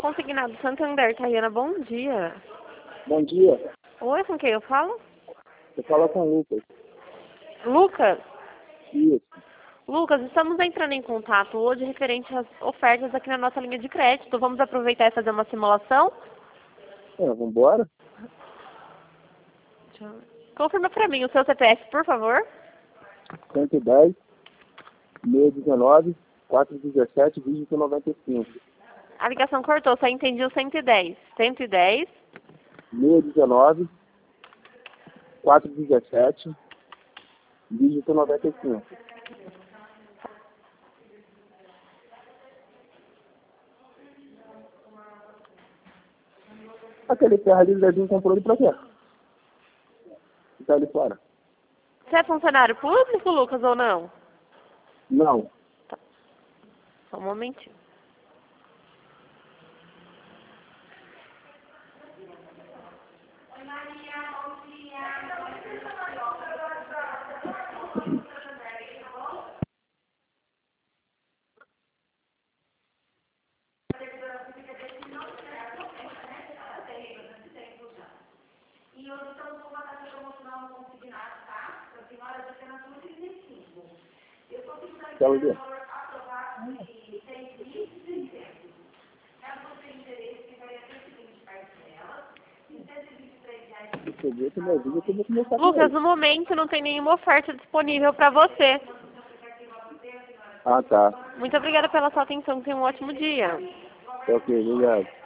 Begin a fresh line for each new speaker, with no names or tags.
consignado Santander, Tayana, bom dia.
Bom dia.
Oi, com quem eu falo?
Você fala com o Lucas.
Lucas?
Isso.
Lucas, estamos entrando em contato hoje referente às ofertas aqui na nossa linha de crédito. Vamos aproveitar e fazer uma simulação?
Vamos embora?
Confirma para mim o seu CPF, por favor.
110, 619, 417, dígito 95.
A ligação cortou, só entendi o 110. 110.
619, 417, dígito 95. Aquele ferro ali, o Zezinho comprou ele pra quê? Tá ali fora?
Você é funcionário público, Lucas, ou não?
Não.
Tá. Só um momentinho. E hoje estamos com uma taxa promocional no consignado, tá? Para primária de apenas 1,35. Eu consigo dar um valor aprovado de 6.600. Caso você tenha interesse, ficaria até a seguinte parcela, de R$123. Lucas, no momento não tem nenhuma oferta disponível para você.
Ah, tá.
Muito obrigada pela sua atenção. Tenha um ótimo dia.
Ok, obrigado.